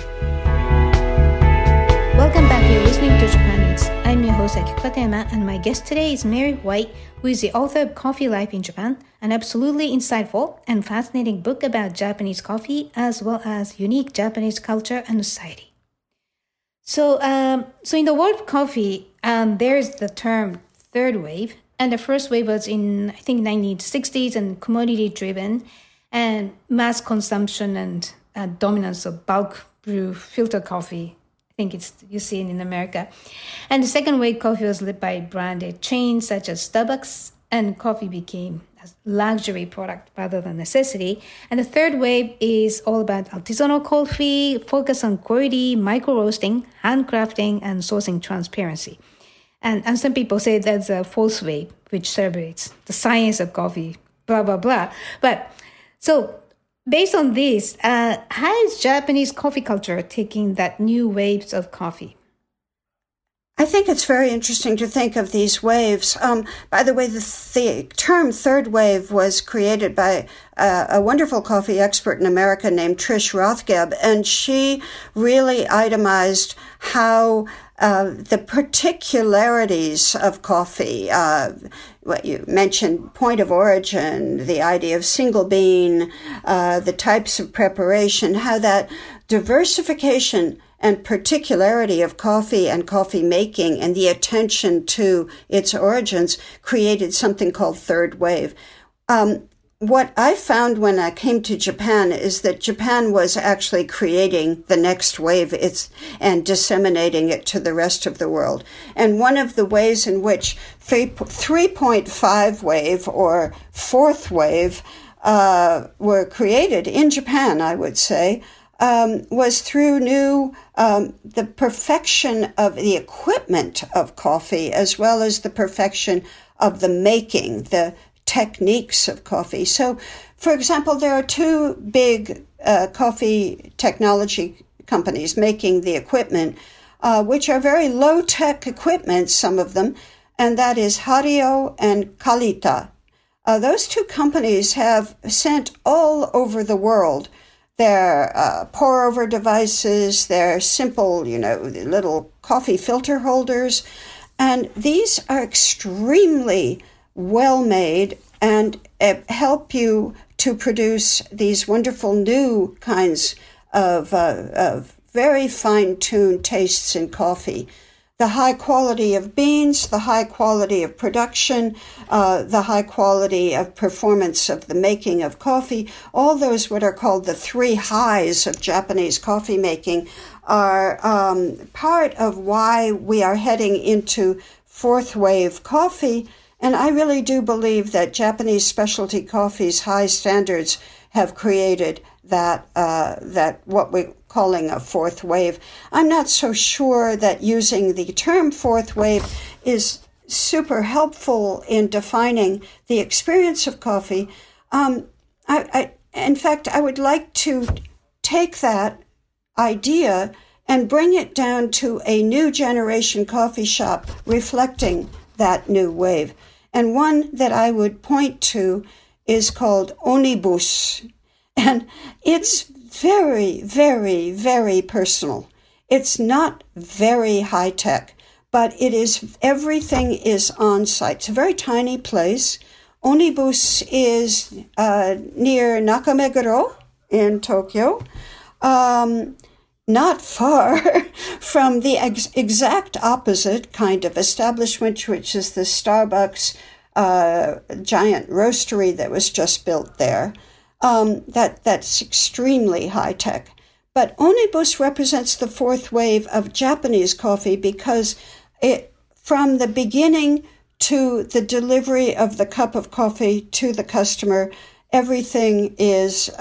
Welcome back. You're listening to Japan Eats. I'm your host Akiko Katayama, and my guest today is Mary White, who is the author of Coffee Life in Japan, an absolutely insightful and fascinating book about Japanese coffee as well as unique Japanese culture and society. So in the world of coffee, there's the term third wave, and the first wave was in, I think, 1960s and commodity-driven, and mass consumption and dominance of bulk brew filter coffee. I think you see it in America. And the second wave coffee was led by branded chains such as Starbucks, and coffee became a luxury product rather than necessity. And the third wave is all about artisanal coffee, focus on quality, micro-roasting, handcrafting, and sourcing transparency. And some people say there's a fourth wave, which celebrates the science of coffee, blah, blah, blah. But so based on this, how is Japanese coffee culture taking that new waves of coffee? I think it's very interesting to think of these waves. By the way, the term third wave was created by a wonderful coffee expert in America named Trish Rothgeb, and she really itemized how the particularities of coffee, what you mentioned, point of origin, the idea of single bean, the types of preparation, how that diversification and particularity of coffee and coffee making and the attention to its origins created something called third wave. What I found when I came to Japan is that Japan was actually creating the next wave and disseminating it to the rest of the world. And one of the ways in which 3.5 wave or fourth wave were created in Japan, I would say, was through the perfection of the equipment of coffee as well as the perfection of the making, the techniques of coffee. So, for example, there are two big coffee technology companies making the equipment, which are very low-tech equipment, some of them, and that is Hario and Kalita. Those two companies have sent all over the world their pour-over devices, their simple, little coffee filter holders, and these are extremely well-made and help you to produce these wonderful new kinds of very fine-tuned tastes in coffee. The high quality of beans, the high quality of production, the high quality of performance of the making of coffee, all those what are called the three highs of Japanese coffee making are part of why we are heading into fourth wave coffee. And I really do believe that Japanese specialty coffee's high standards have created that what we're calling a fourth wave. I'm not so sure that using the term fourth wave is super helpful in defining the experience of coffee. In fact, I would like to take that idea and bring it down to a new generation coffee shop reflecting that new wave. And one that I would point to is called Onibus. And it's very, very, very personal. It's not very high tech, but everything is on site. It's a very tiny place. Onibus is near Nakameguro in Tokyo, not far from the exact opposite kind of establishment, which is the Starbucks giant roastery that was just built there. That's extremely high tech. But Onibus represents the fourth wave of Japanese coffee because from the beginning to the delivery of the cup of coffee to the customer, everything is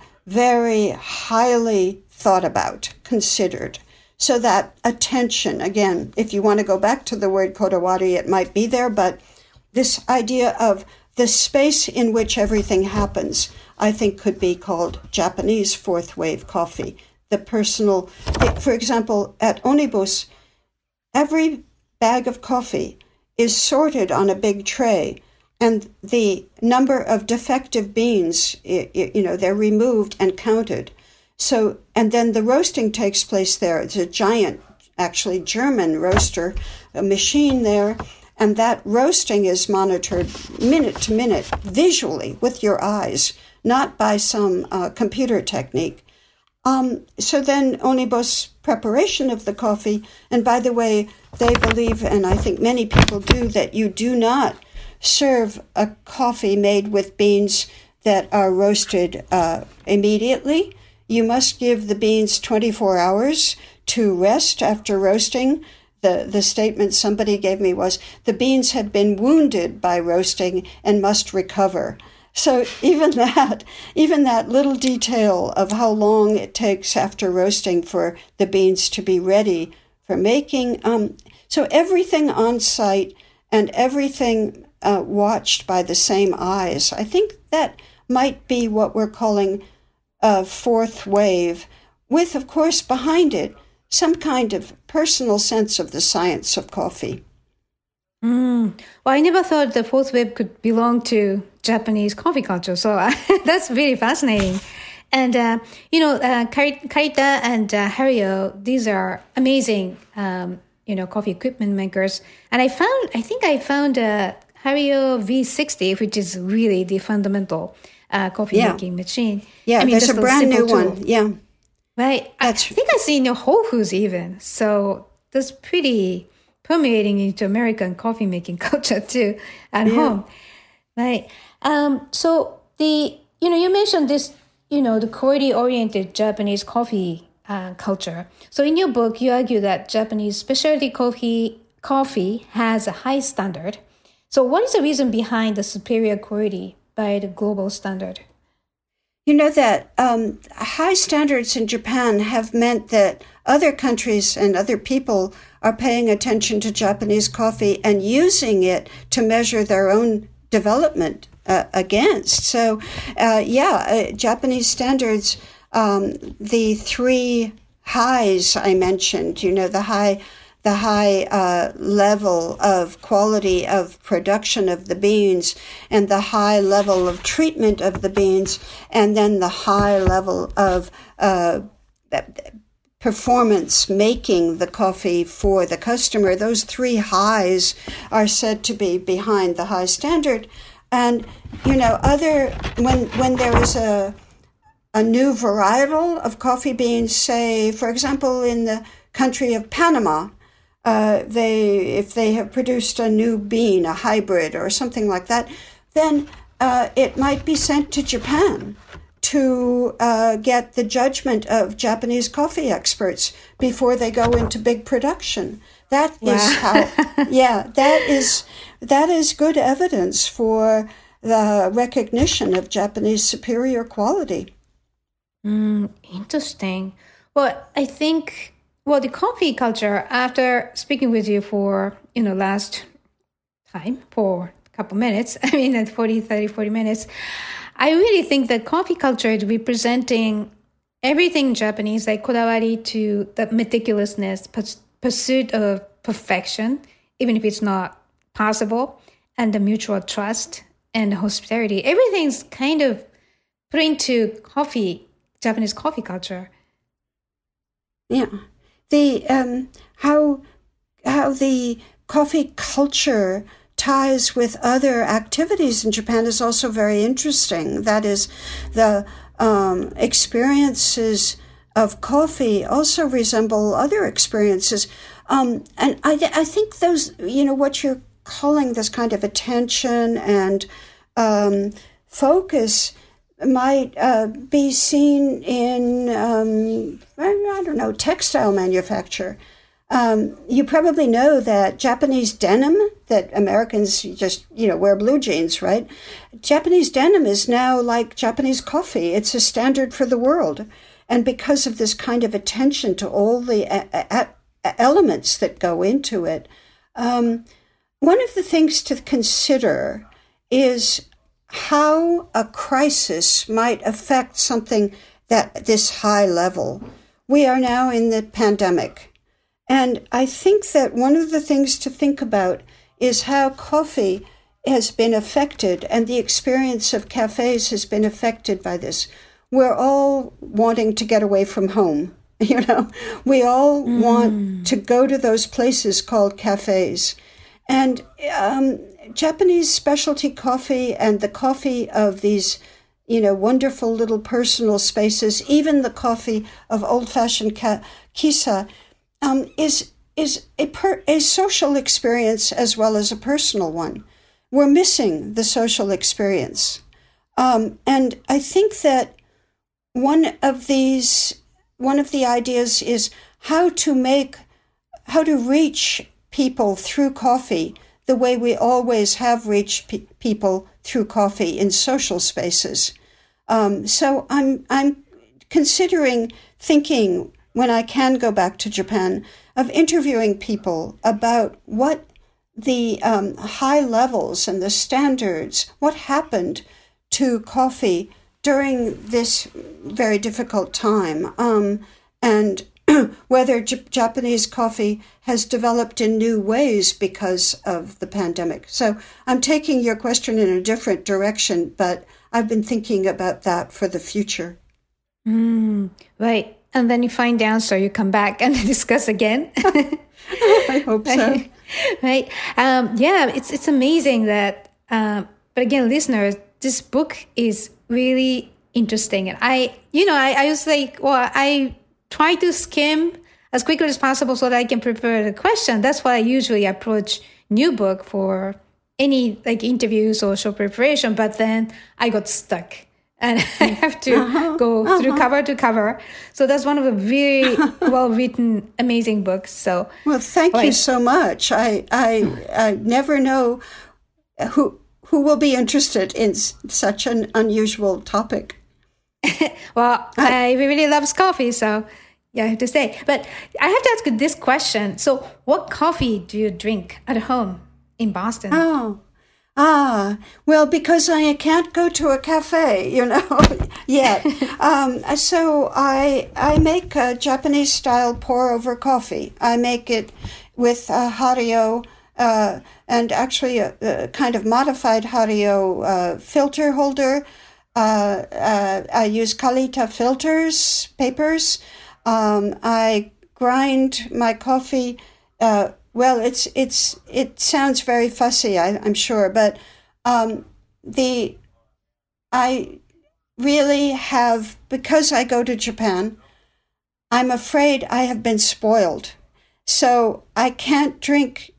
very highly thought about, considered. So that attention, again, if you want to go back to the word kodawari, it might be there, but this idea of the space in which everything happens, I think could be called Japanese fourth wave coffee. The personal, for example, at Onibus, every bag of coffee is sorted on a big tray, and the number of defective beans, they're removed and counted. So, and then the roasting takes place there. It's a giant, actually German roaster, a machine there. And that roasting is monitored minute to minute, visually, with your eyes, not by some computer technique. So then Onibus preparation of the coffee, and by the way, they believe, and I think many people do, that you do not serve a coffee made with beans that are roasted immediately. You must give the beans 24 hours to rest after roasting. The statement somebody gave me was, the beans had been wounded by roasting and must recover. So even that little detail of how long it takes after roasting for the beans to be ready for making. So everything on site and everything watched by the same eyes. I think that might be what we're calling a fourth wave, with, of course, behind it, some kind of personal sense of the science of coffee. Well, I never thought the fourth wave could belong to Japanese coffee culture, so that's really fascinating. And, Karita and Hario, these are amazing, coffee equipment makers. And I think I found a Hario V60, which is really the fundamental coffee making machine. Yeah, there's a brand new one. Yeah. Right. I think I see in Whole Foods even. So that's pretty permeating into American coffee making culture too at home. Right. So you mentioned this, the quality oriented Japanese coffee culture. So in your book, you argue that Japanese specialty coffee has a high standard. So what is the reason behind the superior quality by the global standard? You know that high standards in Japan have meant that other countries and other people are paying attention to Japanese coffee and using it to measure their own development against. So, Japanese standards, the three highs I mentioned, the high level of quality of production of the beans, and the high level of treatment of the beans, and then the high level of performance making the coffee for the customer. Those three highs are said to be behind the high standard. And when there is a new varietal of coffee beans, say, for example, in the country of Panama, if they have produced a new bean, a hybrid or something like that, then it might be sent to Japan to get the judgment of Japanese coffee experts before they go into big production. That is that is good evidence for the recognition of Japanese superior quality. Interesting. Well, I think, the coffee culture, after speaking with you for, last time for a couple minutes, 40 minutes, I really think that coffee culture is representing everything Japanese, like kodawari to the meticulousness, pursuit of perfection, even if it's not possible, and the mutual trust and hospitality. Everything's kind of put into Japanese coffee culture. Yeah. The how the coffee culture ties with other activities in Japan is also very interesting. That is, the experiences of coffee also resemble other experiences. And I think those, what you're calling this kind of attention and focus might be seen in, textile manufacture. You probably know that Japanese denim, that Americans just, wear blue jeans, right? Japanese denim is now like Japanese coffee. It's a standard for the world. And because of this kind of attention to all the elements that go into it, one of the things to consider is how a crisis might affect something that this high level. We are now in the pandemic. And I think that one of the things to think about is how coffee has been affected and the experience of cafes has been affected by this. We're all wanting to get away from home. We all want to go to those places called cafes. And Japanese specialty coffee and the coffee of these, wonderful little personal spaces, even the coffee of old-fashioned kisa, is a social experience as well as a personal one. We're missing the social experience. And I think that one of the ideas is how to reach people through coffee the way we always have reached people through coffee in social spaces. So I'm considering thinking, when I can go back to Japan, of interviewing people about what the high levels and the standards, what happened to coffee during this very difficult time, and whether Japanese coffee has developed in new ways because of the pandemic. So I'm taking your question in a different direction, but I've been thinking about that for the future. Right. And then you find the answer, you come back and discuss again. I hope so. Right. It's amazing that, but again, listeners, this book is really interesting. And I was like, I try to skim as quickly as possible so that I can prepare the question. That's why I usually approach new book for any interviews or show preparation. But then I got stuck. And I have to go through cover to cover. So that's one of the very well-written, amazing books. So, well, thank you so much. I never know who will be interested in such an unusual topic. Well, I really love coffee, so yeah, I have to say. But I have to ask you this question. So what coffee do you drink at home in Boston? Well, because I can't go to a cafe, yet. So I make a Japanese-style pour-over coffee. I make it with Hario, and actually a kind of modified Hario filter holder. I use Kalita filters, papers. I grind my coffee. Well, it sounds very fussy, I'm sure, but I really have, because I go to Japan, I'm afraid I have been spoiled. So I can't drink,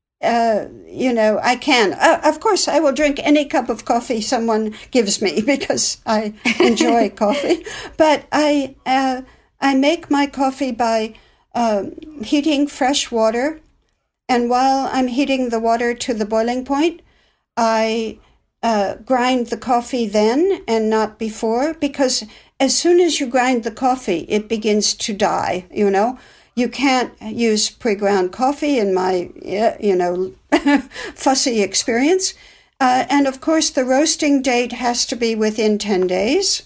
I can. Of course, I will drink any cup of coffee someone gives me because I enjoy coffee. But I make my coffee by heating fresh water. And while I'm heating the water to the boiling point, I grind the coffee then and not before, because as soon as you grind the coffee, it begins to die, You can't use pre-ground coffee in my, fussy experience. And of course, the roasting date has to be within 10 days.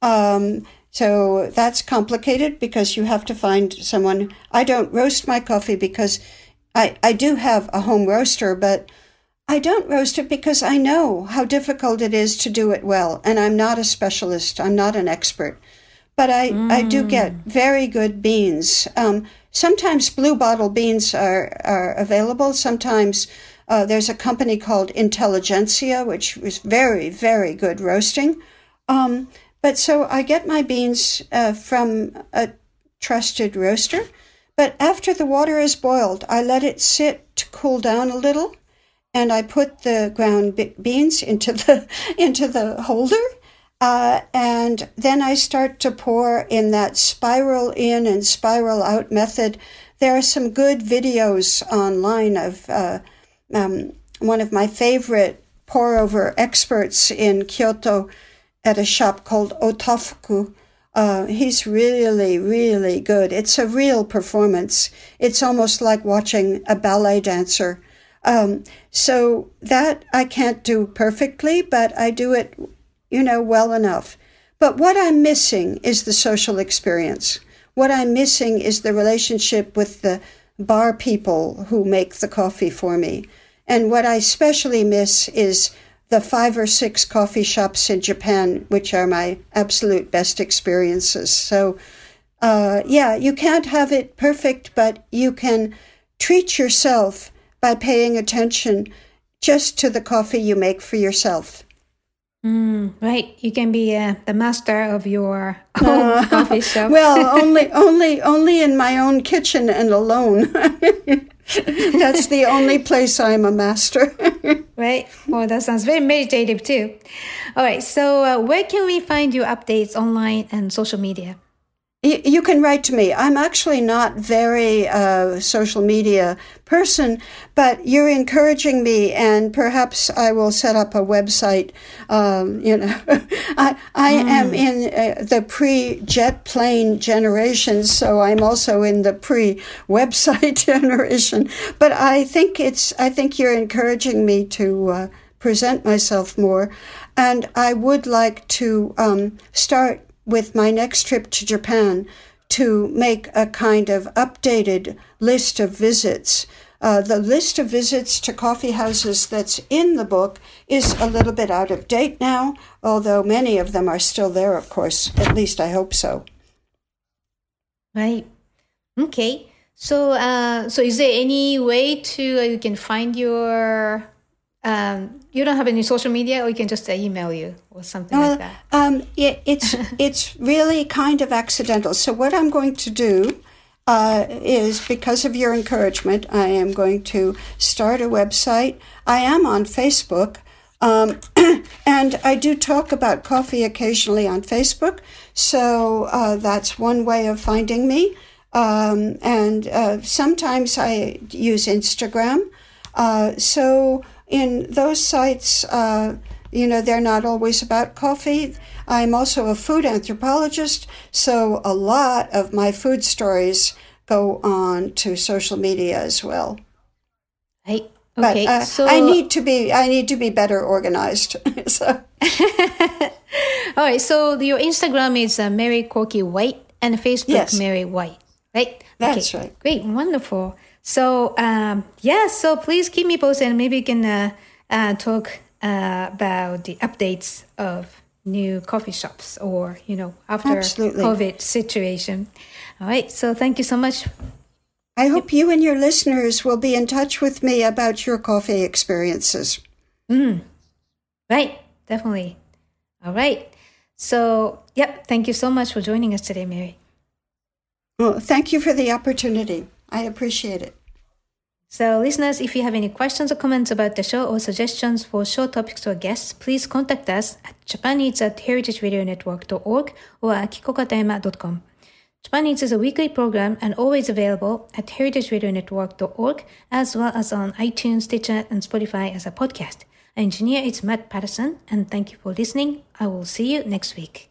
So that's complicated because you have to find someone. I don't roast my coffee because I do have a home roaster, but I don't roast it because I know how difficult it is to do it well. And I'm not a specialist. I'm not an expert. But I do get very good beans. Sometimes blue bottle beans are available. Sometimes there's a company called Intelligentsia, which is very, very good roasting. But so I get my beans from a trusted roaster. But after the water is boiled, I let it sit to cool down a little, and I put the ground beans into the holder, and then I start to pour in that spiral in and spiral out method. There are some good videos online of one of my favorite pour-over experts in Kyoto at a shop called Otafuku. He's really, really good. It's a real performance. It's almost like watching a ballet dancer. So that I can't do perfectly, but I do it, well enough. But what I'm missing is the social experience. What I'm missing is the relationship with the bar people who make the coffee for me. And what I especially miss is the 5 or 6 coffee shops in Japan, which are my absolute best experiences. So, you can't have it perfect, but you can treat yourself by paying attention just to the coffee you make for yourself. Right. You can be the master of your own coffee shop. Well, only in my own kitchen and alone. That's the only place I'm a master. Right. Well, that sounds very meditative too. All right. So where can we find your updates online and social media? You can write to me. I'm actually not very social media person, but you're encouraging me, and perhaps I will set up a website. I am in the pre-jet plane generation, so I'm also in the pre-website generation. But I think you're encouraging me to present myself more, and I would like to start with my next trip to Japan to make a kind of updated list of visits. The list of visits to coffee houses that's in the book is a little bit out of date now, although many of them are still there, of course. At least I hope so. Right. Okay. So is there any way to you can find your you don't have any social media, or you can just email you or something like that? It's really kind of accidental. So what I'm going to do is, because of your encouragement, I am going to start a website. I am on Facebook, and I do talk about coffee occasionally on Facebook. So that's one way of finding me. And sometimes I use Instagram. So in those sites, they're not always about coffee. I'm also a food anthropologist, so a lot of my food stories go on to social media as well. はい。 Okay, but so I need to be better organized. So. All right, so your Instagram is Mary Corky White and Facebook Yes. Mary White, right? That's right. Great, wonderful. So so please keep me posted, and maybe we can talk about the updates of new coffee shops, or after Absolutely. COVID situation. All right, so thank you so much. I hope you and your listeners will be in touch with me about your coffee experiences. Right, definitely. All right. So, thank you so much for joining us today, Mary. Well, thank you for the opportunity. I appreciate it. So, listeners, if you have any questions or comments about the show or suggestions for show topics or guests, please contact us at japaneats@heritageradionetwork.org or akikokatayama.com. Japan Eats is a weekly program and always available at heritageradionetwork.org, as well as on iTunes, Stitcher, and Spotify as a podcast. Our engineer is Matt Patterson, and thank you for listening. I will see you next week.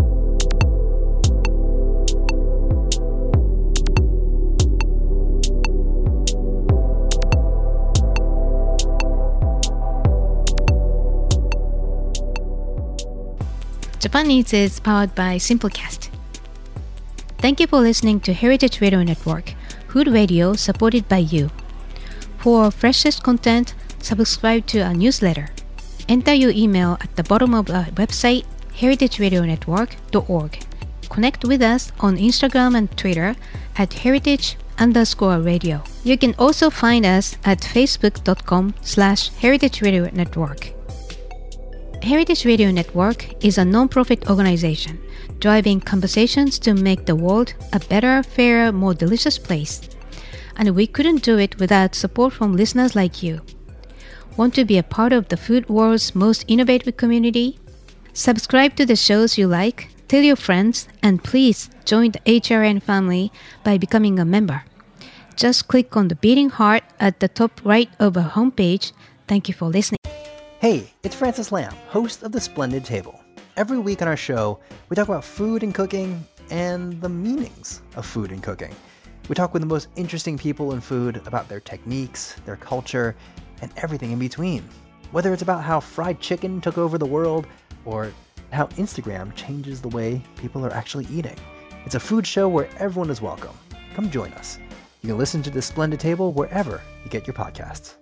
Japan Eats is powered by Simplecast. Thank you for listening to Heritage Radio Network, food radio supported by you. For freshest content, subscribe to our newsletter. Enter your email at the bottom of our website, heritageradionetwork.org. Connect with us on Instagram and Twitter at heritage_radio. You can also find us at facebook.com/Heritage Radio Network. Heritage Radio Network is a non-profit organization driving conversations to make the world a better, fairer, more delicious place. And we couldn't do it without support from listeners like you. Want to be a part of the food world's most innovative community? Subscribe to the shows you like, tell your friends, and please join the HRN family by becoming a member. Just click on the beating heart at the top right of our homepage. Thank you for listening. Hey, it's Francis Lamb, host of The Splendid Table. Every week on our show, we talk about food and cooking and the meanings of food and cooking. We talk with the most interesting people in food about their techniques, their culture, and everything in between. Whether it's about how fried chicken took over the world or how Instagram changes the way people are actually eating. It's a food show where everyone is welcome. Come join us. You can listen to The Splendid Table wherever you get your podcasts.